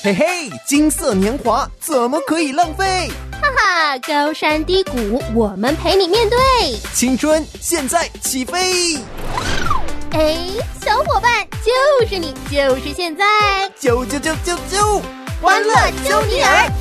嘿嘿，金色年华怎么可以浪费？ 哈哈，高山低谷，我们陪你面对。 青春现在起飞！ 哎，小伙伴，就是你，就是现在， 啾！ 欢乐揪尼尔！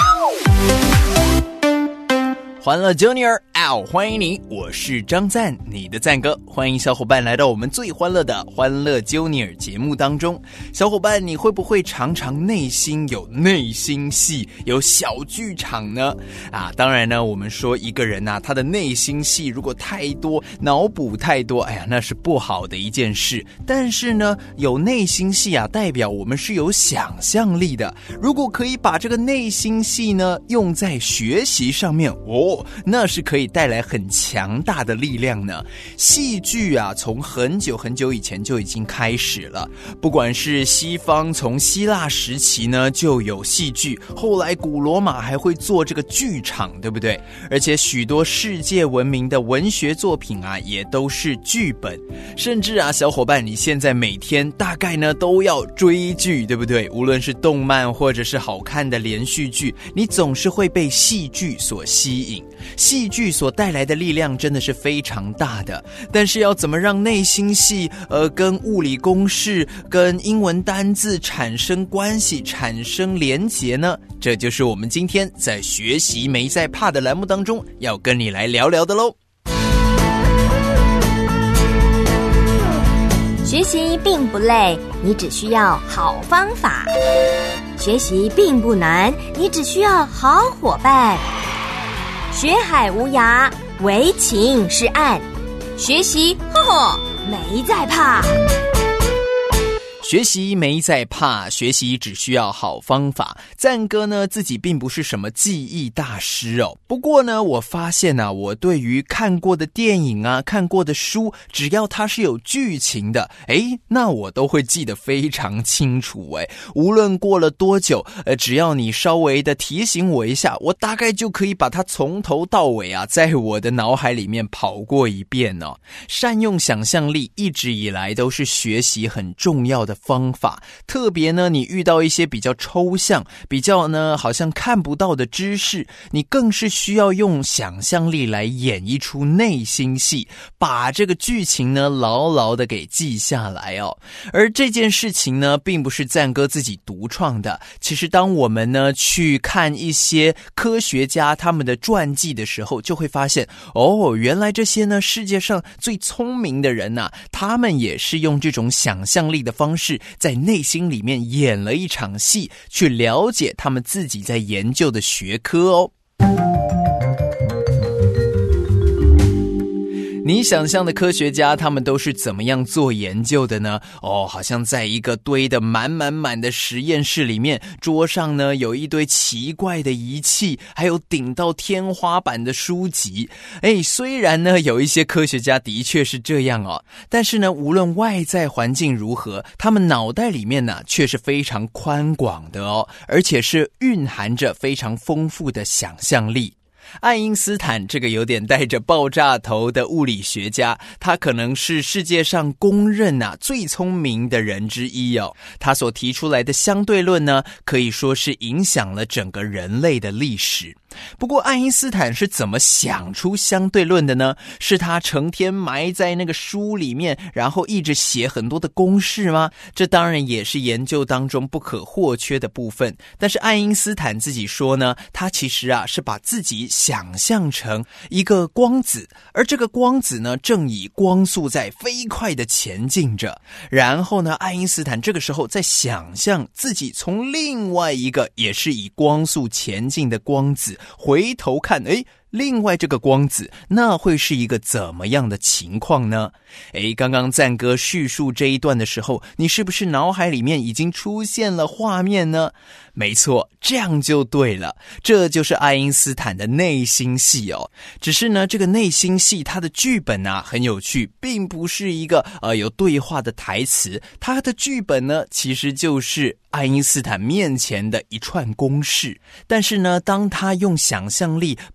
欢乐揪尼尔！欢迎你，我是张赞，你的赞哥。欢迎小伙伴来到我们最欢乐的欢乐揪尼尔节目当中。小伙伴，你会不会常常内心有内心戏，有小剧场呢？当然呢，我们说一个人他的内心戏如果太多，脑补太多，那是不好的一件事。但是呢，有内心戏代表我们是有想象力的。如果可以把这个内心戏呢用在学习上面，那是可以带来很强大的力量呢。戏剧从很久很久以前就已经开始了，不管是西方从希腊时期呢就有戏剧，后来古罗马还会做这个剧场，对不对？而且许多世界闻名的文学作品也都是剧本，甚至小伙伴你现在每天大概呢都要追剧，对不对？无论是动漫或者是好看的连续剧，你总是会被戏剧所吸引。戏剧所带来的力量真的是非常大的，但是要怎么让内心戏跟物理公式跟英文单字产生关系，产生连结呢？这就是我们今天在学习没在怕的栏目当中要跟你来聊聊的咯。 学习并不累，你只需要好方法；学习并不难，你只需要好伙伴。学海无涯，唯情是岸。学习，没在怕。 学习没在怕，学习只需要好方法。赞哥呢自己并不是什么记忆大师不过呢我发现我对于看过的电影看过的书，只要它是有剧情的，那我都会记得非常清楚无论过了多久，只要你稍微的提醒我一下，我大概就可以把它从头到尾在我的脑海里面跑过一遍善用想象力一直以来都是学习很重要的方法，特别呢你遇到一些比较抽象，比较呢好像看不到的知识，你更是需要用想象力来演绎出内心戏，把这个剧情呢牢牢的给记下来而这件事情呢并不是赞哥自己独创的，其实当我们呢去看一些科学家他们的传记的时候，就会发现原来这些呢世界上最聪明的人他们也是用这种想象力的方式在内心里面演了一场戏，去了解他们自己在研究的学科你想象的科学家他们都是怎么样做研究的呢？好像在一个堆得满满满的实验室里面，桌上呢有一堆奇怪的仪器，还有顶到天花板的书籍。虽然呢有一些科学家的确是这样但是呢无论外在环境如何，他们脑袋里面呢却是非常宽广的而且是蕴含着非常丰富的想象力。爱因斯坦这个有点带着爆炸头的物理学家，他可能是世界上公认最聪明的人之一他所提出来的相对论呢，可以说是影响了整个人类的历史。不过爱因斯坦是怎么想出相对论的呢？是他成天埋在那个书里面，然后一直写很多的公式吗？这当然也是研究当中不可或缺的部分。但是爱因斯坦自己说呢，他其实是把自己想象成一个光子，而这个光子呢正以光速在飞快的前进着。然后呢爱因斯坦这个时候在想象自己从另外一个也是以光速前进的光子回头看，另外这个光子那会是一个怎么样的情况呢？刚刚赞哥叙述这一段的时候，你是不是脑海里面已经出现了画面呢？没错，这样就对了，这就是爱因斯坦的内心戏只是呢这个内心戏它的剧本很有趣，并不是一个有对话的台词，它的剧本呢其实就是爱因斯坦面前的一串公式。但是呢当他用想象力把这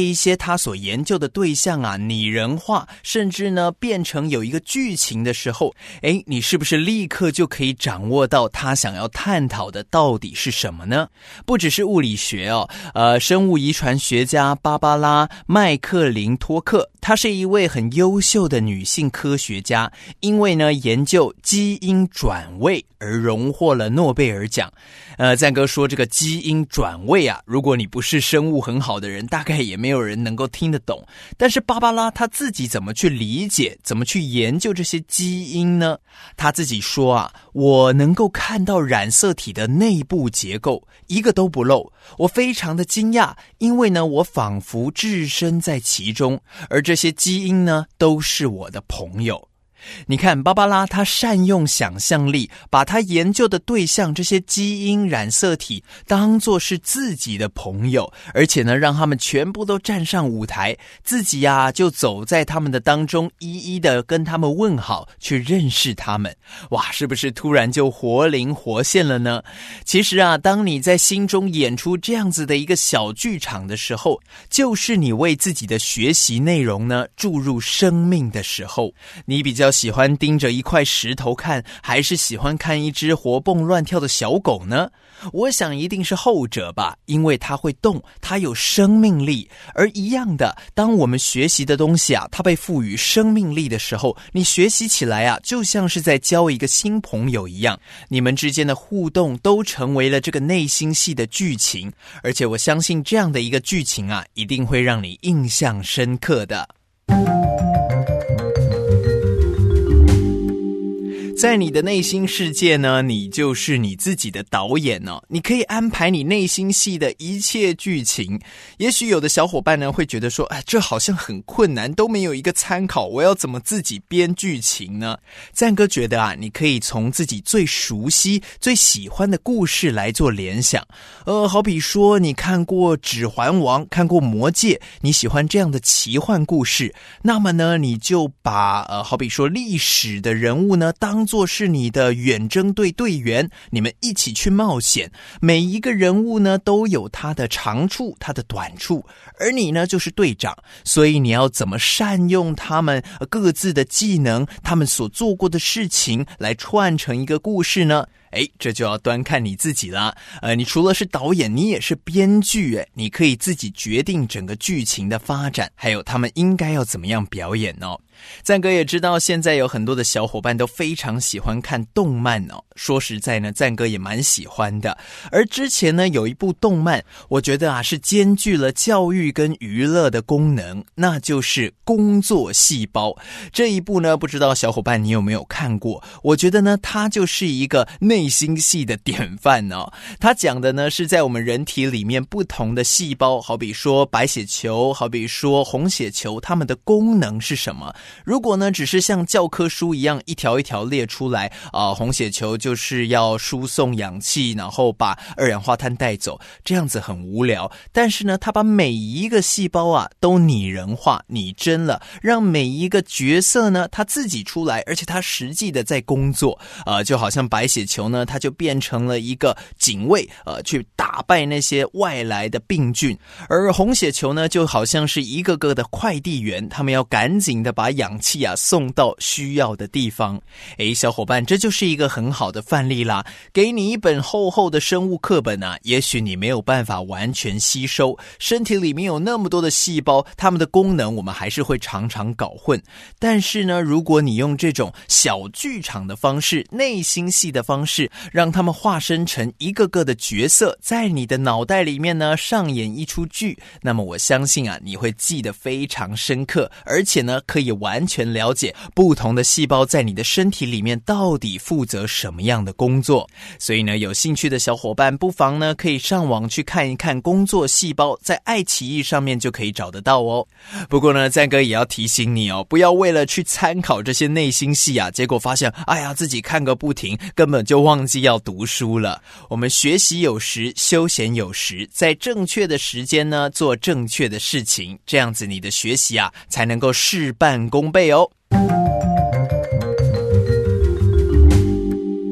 一些他所研究的对象啊拟人化，甚至呢变成有一个剧情的时候，你是不是立刻就可以掌握到他想要探讨的到底是什么呢？不只是物理学哦，生物遗传学家芭芭拉·麦克林托克，她是一位很优秀的女性科学家，因为呢研究基因转位而荣获了诺贝尔奖。赞哥说这个基因转位啊，如果你不是生物很好的人，大概也没有人能够听得懂。但是芭芭拉她自己怎么去理解，怎么去研究这些基因呢？她自己说啊，我能够看到染色体的内部结构，一个都不漏。我非常的惊讶，因为呢，我仿佛置身在其中，而这些基因呢，都是我的朋友。你看芭芭拉她善用想象力，把她研究的对象这些基因染色体当作是自己的朋友，而且呢让他们全部都站上舞台，自己就走在他们的当中，一一的跟他们问好，去认识他们。哇，是不是突然就活灵活现了呢？其实当你在心中演出这样子的一个小剧场的时候，就是你为自己的学习内容呢注入生命的时候。你比较喜欢盯着一块石头看，还是喜欢看一只活蹦乱跳的小狗呢？我想一定是后者吧，因为它会动，它有生命力。而一样的，当我们学习的东西它被赋予生命力的时候，你学习起来就像是在交一个新朋友一样，你们之间的互动都成为了这个内心戏的剧情，而且我相信这样的一个剧情一定会让你印象深刻的。在你的内心世界呢，你就是你自己的导演哦，你可以安排你内心戏的一切剧情。也许有的小伙伴呢会觉得说，这好像很困难，都没有一个参考，我要怎么自己编剧情呢？赞哥觉得你可以从自己最熟悉、最喜欢的故事来做联想。好比说你看过《指环王》，看过《魔戒》，你喜欢这样的奇幻故事，那么呢，你就把好比说历史的人物呢当作是你的远征队队员，你们一起去冒险。每一个人物呢都有他的长处，他的短处，而你呢就是队长，所以你要怎么善用他们各自的技能，他们所做过的事情来串成一个故事呢？这就要端看你自己啦。你除了是导演，你也是编剧，你可以自己决定整个剧情的发展，还有他们应该要怎么样表演哦。赞哥也知道现在有很多的小伙伴都非常喜欢看动漫哦，说实在呢，赞哥也蛮喜欢的。而之前呢有一部动漫，我觉得是兼具了教育跟娱乐的功能，那就是工作细胞。这一部呢，不知道小伙伴你有没有看过？我觉得呢它就是一个内心戏的典范哦。它讲的呢是在我们人体里面不同的细胞，好比说白血球，好比说红血球，它们的功能是什么。如果呢只是像教科书一样一条一条列出来红血球就是要输送氧气，然后把二氧化碳带走，这样子很无聊。但是呢它把每一个细胞都拟人化拟真了，让每一个角色呢他自己出来，而且他实际的在工作就好像白血球呢它就变成了一个警卫去打败那些外来的病菌，而红血球呢就好像是一个个的快递员，他们要赶紧的把氧气送到需要的地方。小伙伴，这就是一个很好的范例啦。给你一本厚厚的生物课本也许你没有办法完全吸收，身体里面有那么多的细胞，它们的功能我们还是会常常搞混。但是呢，如果你用这种小剧场的方式，内心戏的方式，让他们化身成一个个的角色，在你的脑袋里面呢上演一出剧，那么我相信你会记得非常深刻，而且呢可以完全了解不同的细胞在你的身体里面到底负责什么样的工作。所以呢，有兴趣的小伙伴不妨呢可以上网去看一看工作细胞，在爱奇艺上面就可以找得到哦。不过呢，赞哥也要提醒你不要为了去参考这些内心戏结果发现自己看个不停，根本就忘记要读书了。我们学习有时，休闲有时，在正确的时间呢做正确的事情，这样子你的学习才能够事半功倍哦。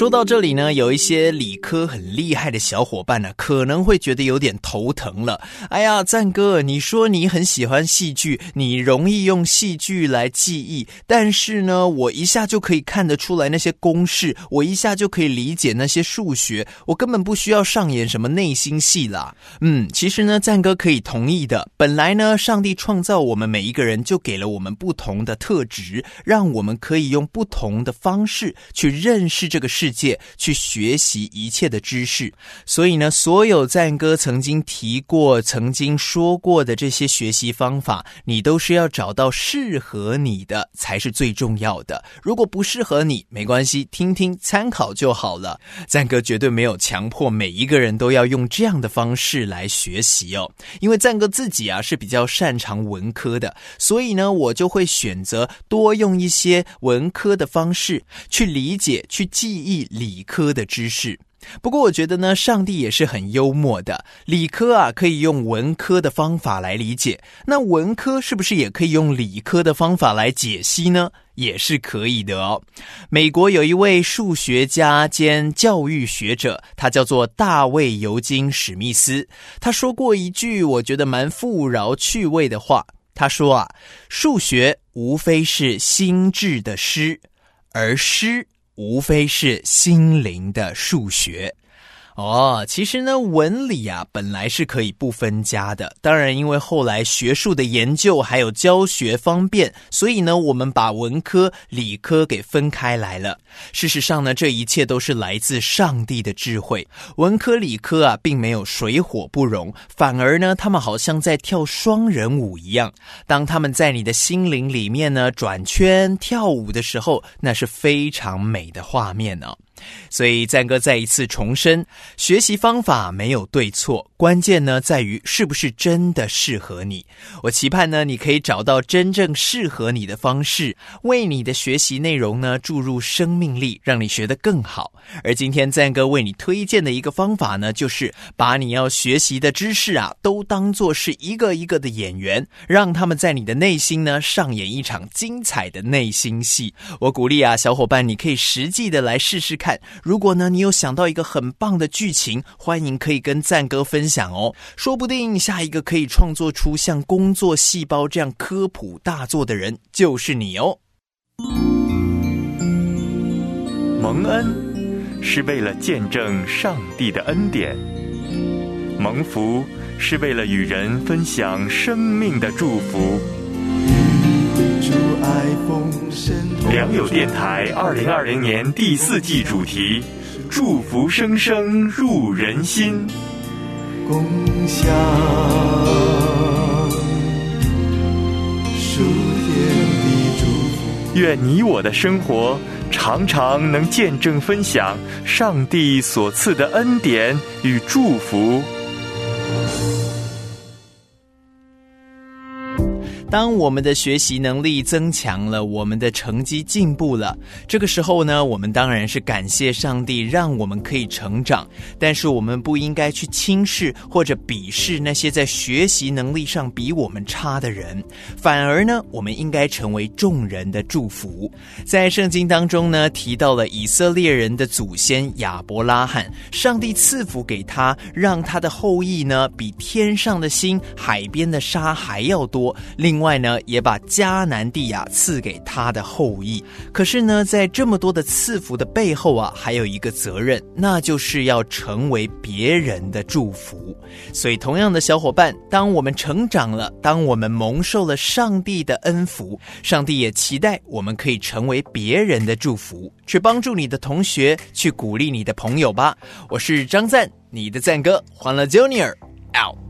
说到这里呢，有一些理科很厉害的小伙伴呢，可能会觉得有点头疼了。哎呀，赞哥，你说你很喜欢戏剧，你容易用戏剧来记忆，但是呢，我一下就可以看得出来那些公式，我一下就可以理解那些数学，我根本不需要上演什么内心戏啦。其实呢，赞哥可以同意的。本来呢，上帝创造我们每一个人，就给了我们不同的特质，让我们可以用不同的方式去认识这个世界，去学习一切的知识。所以呢，所有赞哥曾经提过、曾经说过的这些学习方法，你都是要找到适合你的才是最重要的。如果不适合你，没关系，听听参考就好了。赞哥绝对没有强迫每一个人都要用这样的方式来学习哦，因为赞哥自己啊是比较擅长文科的，所以呢，我就会选择多用一些文科的方式去理解、去记忆理科的知识。不过我觉得呢，上帝也是很幽默的，理科啊可以用文科的方法来理解，那文科是不是也可以用理科的方法来解析呢？也是可以的哦。美国有一位数学家兼教育学者，他叫做大卫尤金史密斯，他说过一句我觉得蛮富饶趣味的话，他说啊，数学无非是心智的诗，而诗无非是心灵的数学。其实呢，文理啊本来是可以不分家的，当然因为后来学术的研究还有教学方便，所以呢我们把文科理科给分开来了。事实上呢，这一切都是来自上帝的智慧。文科理科啊并没有水火不容，反而呢他们好像在跳双人舞一样，当他们在你的心灵里面呢转圈跳舞的时候，那是非常美的画面哦。所以赞哥再一次重申，学习方法没有对错，关键呢在于是不是真的适合你。我期盼呢你可以找到真正适合你的方式，为你的学习内容呢注入生命力，让你学得更好。而今天赞哥为你推荐的一个方法呢，就是把你要学习的知识啊都当作是一个一个的演员，让他们在你的内心呢上演一场精彩的内心戏。我鼓励啊小伙伴，你可以实际的来试试看。如果呢你有想到一个很棒的剧情，欢迎可以跟赞哥分享哦，说不定下一个可以创作出像工作细胞这样科普大作的人就是你哦。 蒙恩是为了见证上帝的恩典，蒙福是为了与人分享生命的祝福。良友电台2020年第4季主题，祝福声声入人心，共享属天的祝福。愿你我的生活常常能见证分享上帝所赐的恩典与祝福。 当我们的学习能力增强了，我们的成绩进步了，这个时候呢，我们当然是感谢上帝让我们可以成长，但是我们不应该去轻视或者鄙视那些在学习能力上比我们差的人，反而呢，我们应该成为众人的祝福。在圣经当中呢，提到了以色列人的祖先亚伯拉罕，上帝赐福给他，让他的后裔呢比天上的星、海边的沙还要多，另外呢也把迦南地啊赐给他的后裔。可是呢，在这么多的赐福的背后啊，还有一个责任，那就是要成为别人的祝福。所以同样的小伙伴，当我们成长了，当我们蒙受了上帝的恩福，上帝也期待我们可以成为别人的祝福，去帮助你的同学，去鼓励你的朋友吧。我是张赞，你的赞哥，欢乐 Junior out。